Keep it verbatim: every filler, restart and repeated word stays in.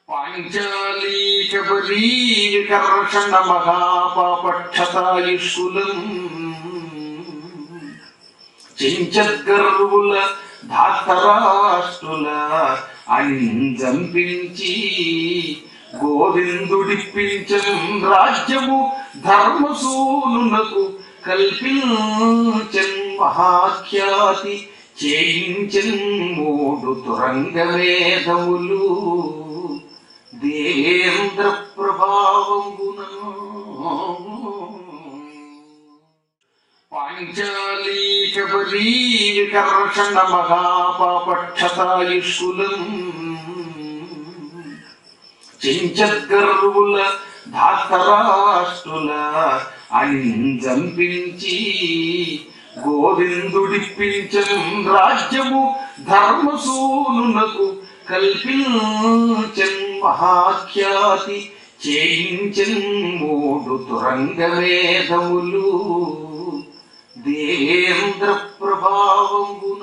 పాంచాలీ కబలీ వికర్షణ మహాపాపక్షతాయుష్కులం చెంచద్గర్వుల ధాతరాష్ట్రుల అంజంపించి గోవిందుడిప్పించం రాజ్యము ధర్మసూనునకు కల్పించన్ మహాఖ్యాతి చేయించన్ మూడు తురంగవేదములు దేవేంద్ర ప్రభావంగున. పాంచాలీ కబలీ వికర్షణ మహాపాపక్షతాయుష్కులం చెంచద్గర్వుల ధాతరాష్ట్రుల అంజంపించి గోవిందుడిప్పించం రాజ్యము ధర్మసూనునకు కల్పించన్ మహాఖ్యాతి చేయించన్ మూడు తురంగవేదములు దేవేంద్ర ప్రభావంగు.